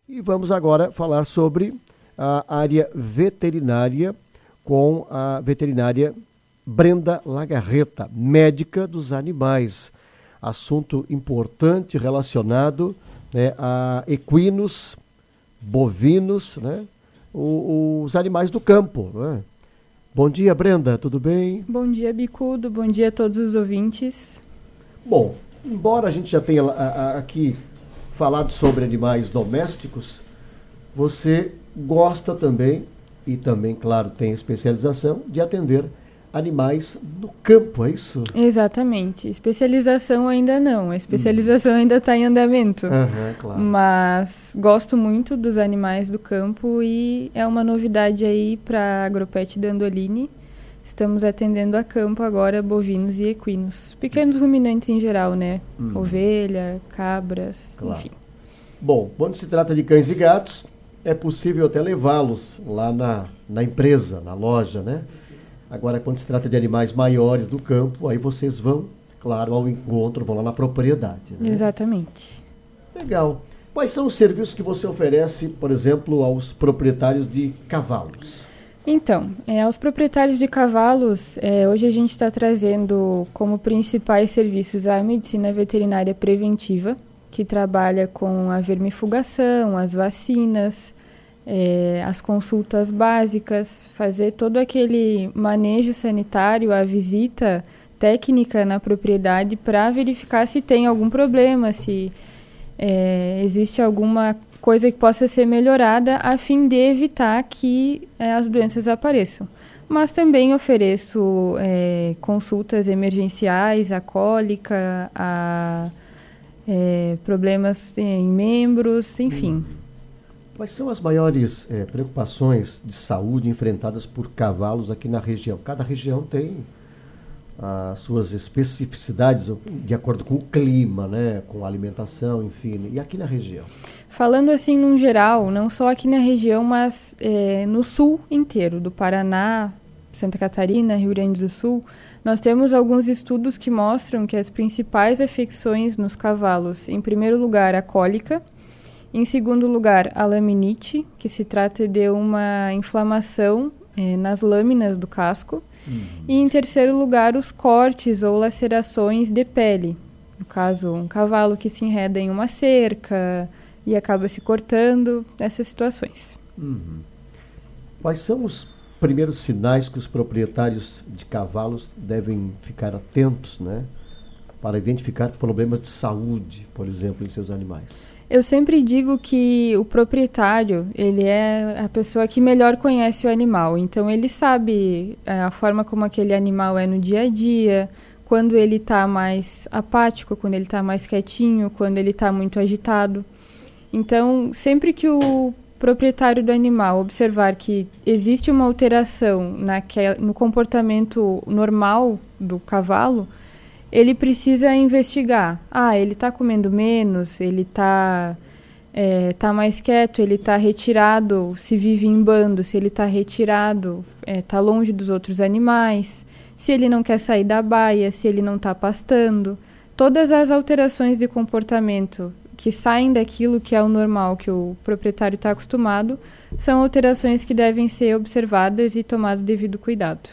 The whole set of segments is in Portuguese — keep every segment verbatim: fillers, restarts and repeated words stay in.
E vamos agora falar sobre a área veterinária com a veterinária Brenda Lagarreta, médica dos animais. Assunto importante relacionado, né, a equinos, bovinos, né, os, os animais do campo. Né? Bom dia, Brenda, tudo bem? Bom dia, Bicudo, bom dia a todos os ouvintes. Bom, embora a gente já tenha a, a, aqui falado sobre animais domésticos, você gosta também, e também, claro, tem especialização, de atender animais no campo, é isso? Exatamente. Especialização ainda não. A especialização hum. ainda está em andamento. Uhum, claro. Mas gosto muito dos animais do campo e é uma novidade aí para a Agropet da Andoline. Estamos atendendo a campo agora bovinos e equinos. Pequenos ruminantes em geral, né? Hum. Ovelha, cabras, claro. Enfim. Bom, quando se trata de cães e gatos, é possível até levá-los lá na, na empresa, na loja, né? Agora, quando se trata de animais maiores do campo, aí vocês vão, claro, ao encontro, vão lá na propriedade. Né? Exatamente. Legal. Quais são os serviços que você oferece, por exemplo, aos proprietários de cavalos? Então, é, aos proprietários de cavalos, é, hoje a gente está trazendo como principais serviços a medicina veterinária preventiva, que trabalha com a vermifugação, as vacinas, É, as consultas básicas, fazer todo aquele manejo sanitário, a visita técnica na propriedade para verificar se tem algum problema, se é, existe alguma coisa que possa ser melhorada a fim de evitar que é, as doenças apareçam. Mas também ofereço é, consultas emergenciais, a cólica, a é, problemas em membros, enfim. Hum. Quais são as maiores é, preocupações de saúde enfrentadas por cavalos aqui na região? Cada região tem as suas especificidades de acordo com o clima, né, com a alimentação, enfim. E aqui na região? Falando assim, num geral, não só aqui na região, mas é, no sul inteiro, do Paraná, Santa Catarina, Rio Grande do Sul, nós temos alguns estudos que mostram que as principais afecções nos cavalos, em primeiro lugar, a cólica, em segundo lugar, a laminite, que se trata de uma inflamação eh, nas lâminas do casco. Uhum. E em terceiro lugar, os cortes ou lacerações de pele. No caso, um cavalo que se enreda em uma cerca e acaba se cortando, essas situações. Uhum. Quais são os primeiros sinais que os proprietários de cavalos devem ficar atentos, né, para identificar problemas de saúde, por exemplo, em seus animais? Eu sempre digo que o proprietário, ele é a pessoa que melhor conhece o animal. Então, ele sabe a forma como aquele animal é no dia a dia, quando ele está mais apático, quando ele está mais quietinho, quando ele está muito agitado. Então, sempre que o proprietário do animal observar que existe uma alteração naquela, no comportamento normal do cavalo, ele precisa investigar. Ah, ele está comendo menos, ele está é, tá mais quieto, ele está retirado, se vive em bando, se ele está retirado, está é, longe dos outros animais, se ele não quer sair da baia, se ele não está pastando. Todas as alterações de comportamento que saem daquilo que é o normal, que o proprietário está acostumado, são alterações que devem ser observadas e tomado devido cuidado.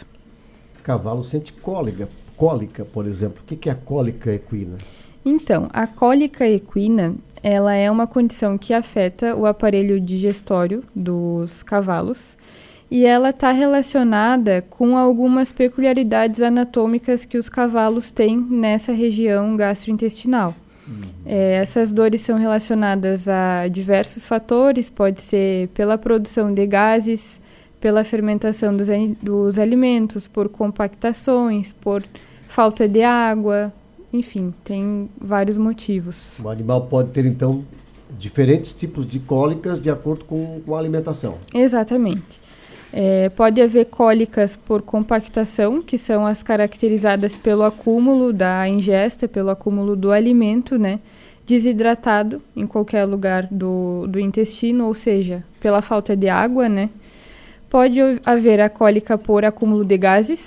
O cavalo sente cólica. Cólica, por exemplo. O que é a cólica equina? Então, a cólica equina, ela é uma condição que afeta o aparelho digestório dos cavalos e ela está relacionada com algumas peculiaridades anatômicas que os cavalos têm nessa região gastrointestinal. Uhum. É, essas dores são relacionadas a diversos fatores, pode ser pela produção de gases, pela fermentação dos, dos alimentos, por compactações, por falta de água, enfim, tem vários motivos. O animal pode ter, então, diferentes tipos de cólicas de acordo com, com a alimentação. Exatamente. É, pode haver cólicas por compactação, que são as caracterizadas pelo acúmulo da ingesta, pelo acúmulo do alimento, né, desidratado em qualquer lugar do, do intestino, ou seja, pela falta de água, né. Pode haver a cólica por acúmulo de gases,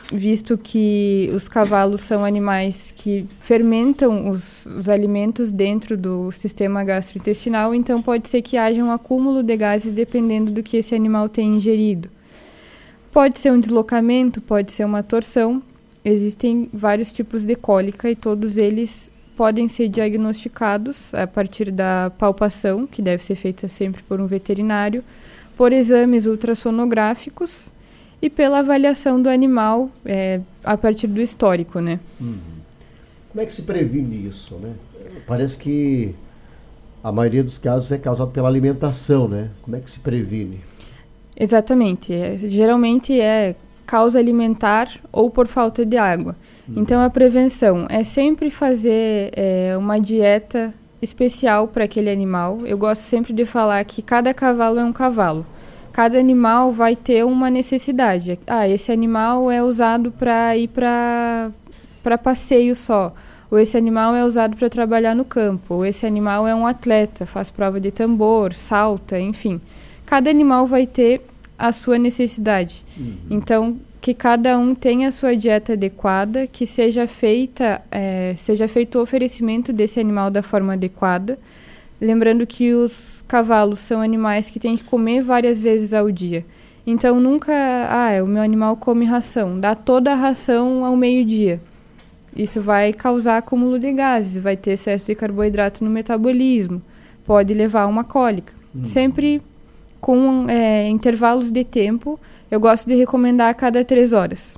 visto que os cavalos são animais que fermentam os, os alimentos dentro do sistema gastrointestinal, então pode ser que haja um acúmulo de gases dependendo do que esse animal tem ingerido. Pode ser um deslocamento, pode ser uma torção. Existem vários tipos de cólica e todos eles podem ser diagnosticados a partir da palpação, que deve ser feita sempre por um veterinário, por exames ultrassonográficos e pela avaliação do animal é, a partir do histórico, né? Uhum. Como é que se previne isso, né? Parece que a maioria dos casos é causado pela alimentação, né? Como é que se previne? Exatamente. É, geralmente é causa alimentar ou por falta de água. Uhum. Então, a prevenção é sempre fazer é, uma dieta especial para aquele animal. Eu gosto sempre de falar que cada cavalo é um cavalo. Cada animal vai ter uma necessidade. Ah, esse animal é usado para ir para para passeio só. Ou esse animal é usado para trabalhar no campo. Ou esse animal é um atleta, faz prova de tambor, salta, enfim. Cada animal vai ter a sua necessidade. Uhum. Então, que cada um tenha a sua dieta adequada, que seja feita, é, seja feito o oferecimento desse animal da forma adequada. Lembrando que os cavalos são animais que têm que comer várias vezes ao dia. Então, nunca, ah, o meu animal come ração. Dá toda a ração ao meio-dia. Isso vai causar acúmulo de gases, vai ter excesso de carboidrato no metabolismo, pode levar a uma cólica. Hum. Sempre com é, intervalos de tempo, eu gosto de recomendar a cada três horas.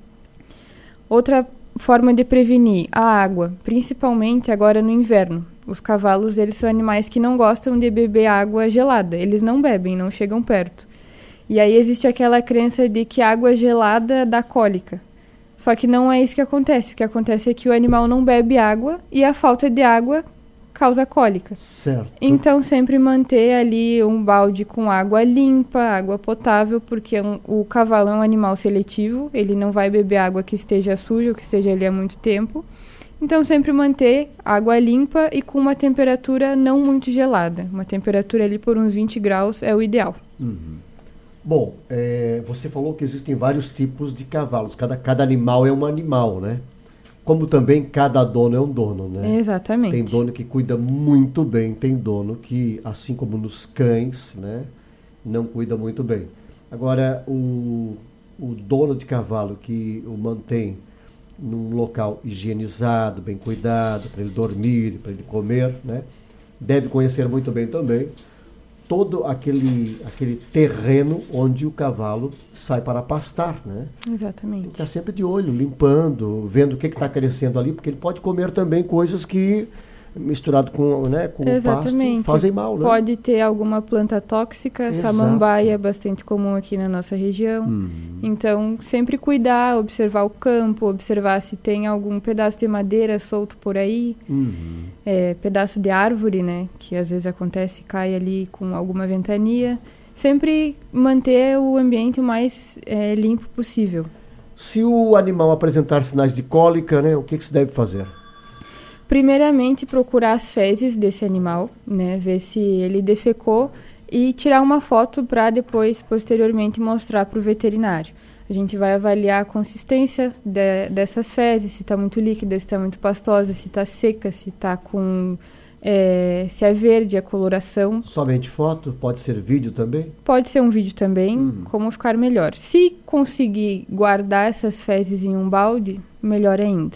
Outra forma de prevenir, a água, principalmente agora no inverno. Os cavalos, eles são animais que não gostam de beber água gelada. Eles não bebem, não chegam perto. E aí existe aquela crença de que água gelada dá cólica. Só que não é isso que acontece. O que acontece é que o animal não bebe água e a falta de água causa cólica. Certo. Então, sempre manter ali um balde com água limpa, água potável, porque um, o cavalo é um animal seletivo. Ele não vai beber água que esteja suja ou que esteja ali há muito tempo. Então, sempre manter água limpa e com uma temperatura não muito gelada. Uma temperatura ali por uns vinte graus é o ideal. Uhum. Bom, é, você falou que existem vários tipos de cavalos. Cada, cada animal é um animal, né? Como também cada dono é um dono, né? Exatamente. Tem dono que cuida muito bem, tem dono que, assim como nos cães, né, não cuida muito bem. Agora, o, o dono de cavalo que o mantém num local higienizado, bem cuidado, para ele dormir, para ele comer, né? Deve conhecer muito bem também todo aquele, aquele terreno onde o cavalo sai para pastar, né? Exatamente. Está sempre de olho, limpando, vendo o que está crescendo ali, porque ele pode comer também coisas que, misturado com, né, com o pasto, fazem mal, né? Pode ter alguma planta tóxica, Exato. Samambaia é bastante comum aqui na nossa região. Hum. Então, sempre cuidar, observar o campo, observar se tem algum pedaço de madeira solto por aí, uhum. é, pedaço de árvore, né, que às vezes acontece, cai ali com alguma ventania. Sempre manter o ambiente o mais é, limpo possível. Se o animal apresentar sinais de cólica, né, o que, que se deve fazer? Primeiramente, procurar as fezes desse animal, né, ver se ele defecou e tirar uma foto para depois, posteriormente, mostrar para o veterinário. A gente vai avaliar a consistência de, dessas fezes, se está muito líquida, se está muito pastosa, se está seca, se está com... É, se é verde, a coloração. Somente foto? Pode ser vídeo também? Pode ser um vídeo também, uhum. Como ficar melhor. Se conseguir guardar essas fezes em um balde, melhor ainda.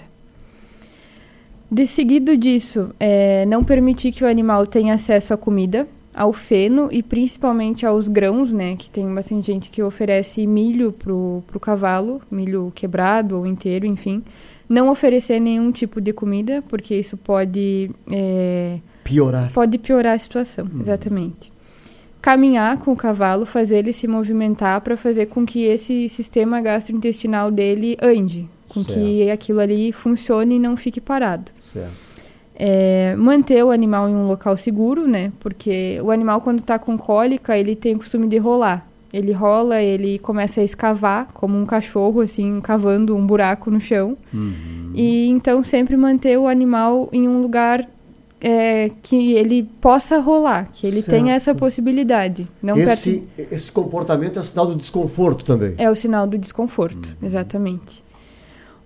De seguido disso, é, não permitir que o animal tenha acesso à comida, ao feno e principalmente aos grãos, né? Que tem bastante gente que oferece milho pro, pro cavalo, milho quebrado ou inteiro, enfim. Não oferecer nenhum tipo de comida, porque isso pode... É, piorar. Pode piorar a situação, hum. Exatamente. Caminhar com o cavalo, fazer ele se movimentar para fazer com que esse sistema gastrointestinal dele ande. Com certo. Que aquilo ali funcione e não fique parado. Certo. É, manter o animal em um local seguro, né? Porque o animal, quando está com cólica, ele tem o costume de rolar. Ele rola, ele começa a escavar, como um cachorro, assim, cavando um buraco no chão. Uhum. E então sempre manter o animal em um lugar é, que ele possa rolar, que ele certo. Tenha essa possibilidade. Não esse, perto... esse comportamento é o sinal do desconforto também? É o sinal do desconforto, uhum. Exatamente.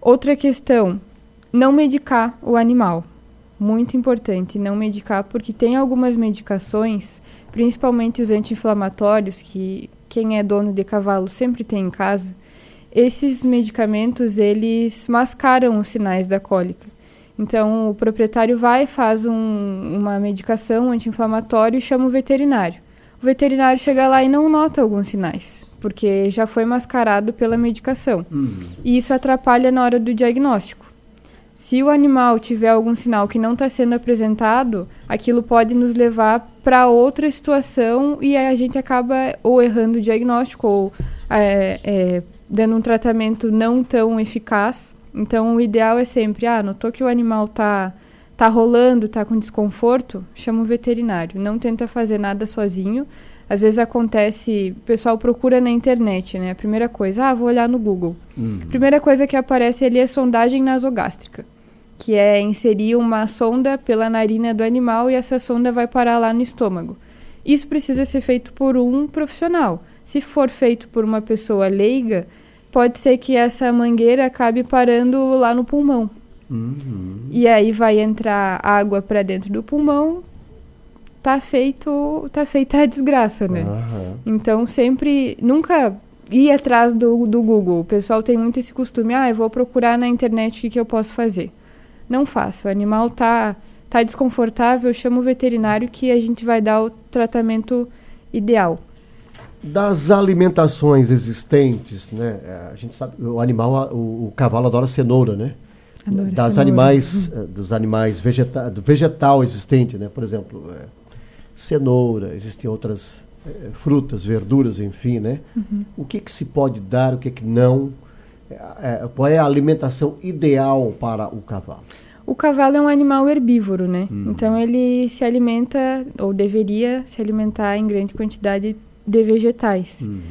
Outra questão, não medicar o animal. Muito importante, não medicar, porque tem algumas medicações, principalmente os anti-inflamatórios, que quem é dono de cavalo sempre tem em casa. Esses medicamentos, eles mascaram os sinais da cólica. Então, o proprietário vai, faz um, uma medicação anti-inflamatório e chama o veterinário. O veterinário chega lá e não nota alguns sinais, porque já foi mascarado pela medicação. Uhum. E isso atrapalha na hora do diagnóstico. Se o animal tiver algum sinal que não está sendo apresentado, aquilo pode nos levar para outra situação e a gente acaba ou errando o diagnóstico ou é, é, dando um tratamento não tão eficaz. Então, o ideal é sempre, ah, notou que o animal está tá rolando, está com desconforto, chama o veterinário. Não tenta fazer nada sozinho. Às vezes acontece, o pessoal procura na internet, né? A primeira coisa, ah, vou olhar no Google. Uhum. A primeira coisa que aparece ali é sondagem nasogástrica, que é inserir uma sonda pela narina do animal e essa sonda vai parar lá no estômago. Isso precisa ser feito por um profissional. Se for feito por uma pessoa leiga, pode ser que essa mangueira acabe parando lá no pulmão. Uhum. E aí vai entrar água para dentro do pulmão, tá feito, tá feita a desgraça, né? Uhum. Então, sempre, nunca ir atrás do, do Google. O pessoal tem muito esse costume, ah, eu vou procurar na internet o que, que eu posso fazer. Não faça, o animal tá, tá desconfortável, chama o veterinário que a gente vai dar o tratamento ideal. Das alimentações existentes, né? A gente sabe, o animal, o, o cavalo adora cenoura, né? Adoro das cenoura. Animais, uhum. Dos animais vegeta, do vegetal existente, né? Por exemplo, é, cenoura, existem outras é, frutas, verduras, enfim, né? Uhum. O que que se pode dar, o que que não? É, é, qual é a alimentação ideal para o cavalo? O cavalo é um animal herbívoro, né? Uhum. Então ele se alimenta, ou deveria se alimentar em grande quantidade de vegetais. Uhum.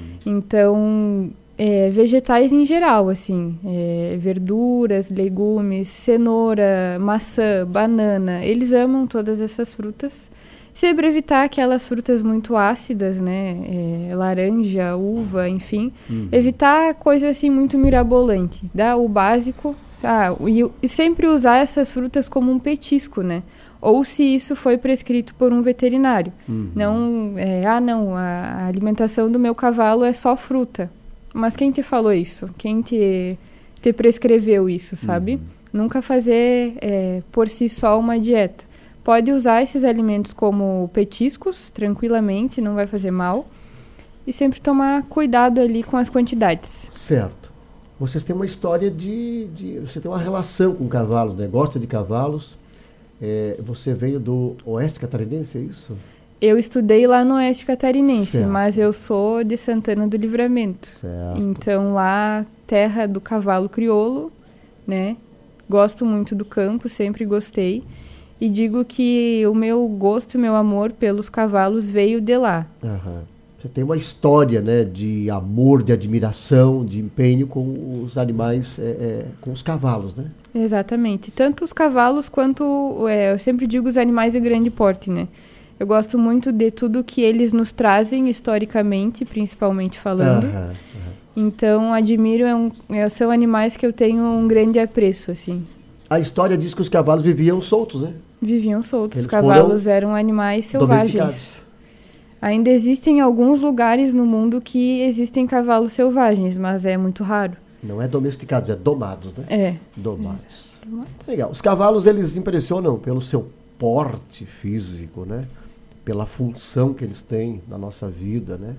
Então, é, vegetais em geral, assim, é, verduras, legumes, cenoura, maçã, banana, eles amam todas essas frutas. Sempre evitar aquelas frutas muito ácidas, né, é, laranja, uva, enfim. Uhum. Evitar coisa assim muito mirabolante, dá o básico, ah, e, e sempre usar essas frutas como um petisco, né? Ou se isso foi prescrito por um veterinário. Uhum. Não, é, ah, não, a, a alimentação do meu cavalo é só fruta. Mas quem te falou isso? Quem te, te prescreveu isso, sabe? Uhum. Nunca fazer é, por si só uma dieta. Pode usar esses alimentos como petiscos, tranquilamente, não vai fazer mal. E sempre tomar cuidado ali com as quantidades. Certo. Vocês têm uma história de... de você tem uma relação com cavalos, né? Gosta de cavalos. É, você veio do Oeste Catarinense, é isso? Eu estudei lá no Oeste Catarinense, certo. Mas eu sou de Santana do Livramento. Certo. Então lá, terra do cavalo crioulo, né? Gosto muito do campo, sempre gostei. E digo que o meu gosto, o meu amor pelos cavalos veio de lá. Uhum. Você tem uma história, né, de amor, de admiração, de empenho com os animais, é, é, com os cavalos, né? Exatamente. Tanto os cavalos quanto, é, eu sempre digo, os animais de grande porte, né? Eu gosto muito de tudo que eles nos trazem, historicamente, principalmente falando. Uhum, uhum. Então, admiro, é um, é, são animais que eu tenho um grande apreço, assim. A história diz que os cavalos viviam soltos, né? Viviam soltos. Eles os cavalos eram animais selvagens. Ainda existem alguns lugares no mundo que existem cavalos selvagens, mas é muito raro. Não é domesticados, é domados, né? É. Domados. Domados. Legal. Os cavalos, eles impressionam pelo seu porte físico, né? Pela função que eles têm na nossa vida, né?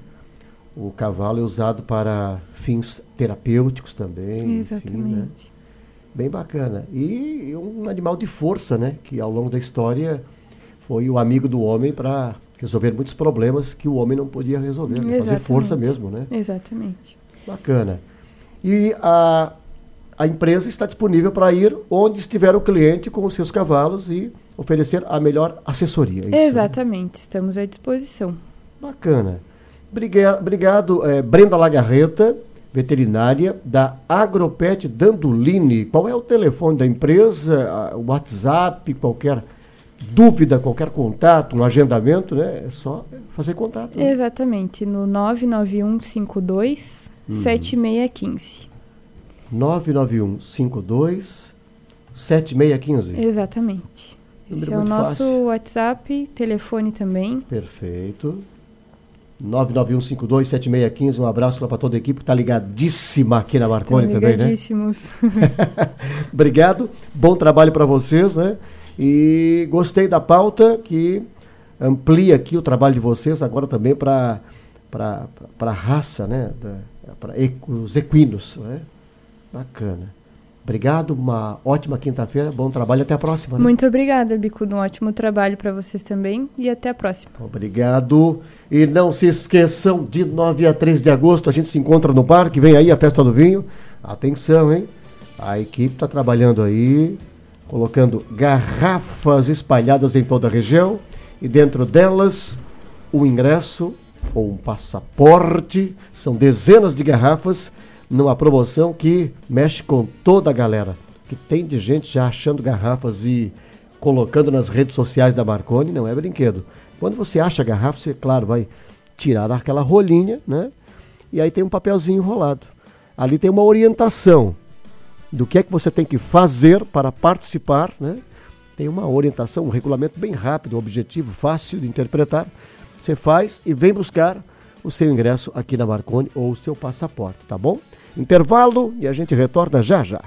O cavalo é usado para fins terapêuticos também. Exatamente. Enfim, né? Bem bacana. E um animal de força, né? Que ao longo da história foi o amigo do homem para resolver muitos problemas que o homem não podia resolver. Né? Fazer força mesmo, né? Exatamente. Bacana. E a, a empresa está disponível para ir onde estiver o cliente com os seus cavalos e oferecer a melhor assessoria. É isso, exatamente. Né? Estamos à disposição. Bacana. Obrigado, obrigado é, Brenda Lagarreta, veterinária da Agropet Dandolini. Qual é o telefone da empresa, o WhatsApp, qualquer dúvida, qualquer contato, um agendamento, né? É só fazer contato. Né? Exatamente, no nove nove um cinco dois, sete seis um cinco. nove nove um cinco dois sete seis um cinco. Exatamente. Número Esse é o muito nosso fácil. WhatsApp, telefone também. Perfeito. nove nove um cinco dois sete seis um cinco. Um abraço para toda a equipe que está ligadíssima aqui na Marconi também, né? Ligadíssimos. Obrigado. Bom trabalho para vocês, né? E gostei da pauta que amplia aqui o trabalho de vocês agora também para para a raça, né? Para os equinos, né? Bacana. Obrigado, uma ótima quinta-feira, bom trabalho, até a próxima. Né? Muito obrigada, Bicudo, um ótimo trabalho para vocês também e até a próxima. Obrigado. E não se esqueçam, de nove a três de agosto a gente se encontra no parque, vem aí a Festa do Vinho. Atenção, hein? A equipe está trabalhando aí, colocando garrafas espalhadas em toda a região e dentro delas um ingresso ou um passaporte, são dezenas de garrafas numa promoção que mexe com toda a galera, que tem de gente já achando garrafas e colocando nas redes sociais da Marconi, não é brinquedo. Quando você acha a garrafa, você, claro, vai tirar aquela rolinha, né? E aí tem um papelzinho enrolado. Ali tem uma orientação do que é que você tem que fazer para participar, né? Tem uma orientação, um regulamento bem rápido, objetivo, fácil de interpretar. Você faz e vem buscar o seu ingresso aqui na Marconi ou o seu passaporte, tá bom? Intervalo e a gente retorna já já.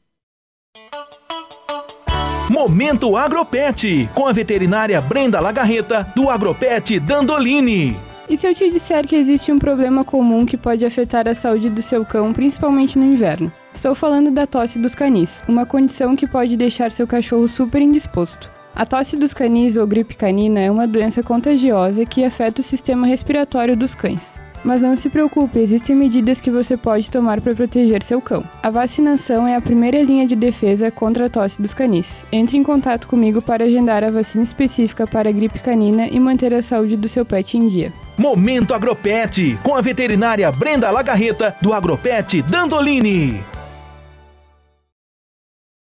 Momento Agropet, com a veterinária Brenda Lagarreta, do Agropet Dandolini. E se eu te disser que existe um problema comum que pode afetar a saúde do seu cão, principalmente no inverno? Estou falando da tosse dos canis, uma condição que pode deixar seu cachorro super indisposto. A tosse dos canis ou gripe canina é uma doença contagiosa que afeta o sistema respiratório dos cães. Mas não se preocupe, existem medidas que você pode tomar para proteger seu cão. A vacinação é a primeira linha de defesa contra a tosse dos canis. Entre em contato comigo para agendar a vacina específica para a gripe canina e manter a saúde do seu pet em dia. Momento Agropet, com a veterinária Brenda Lagarreta, do Agropet Dandolini.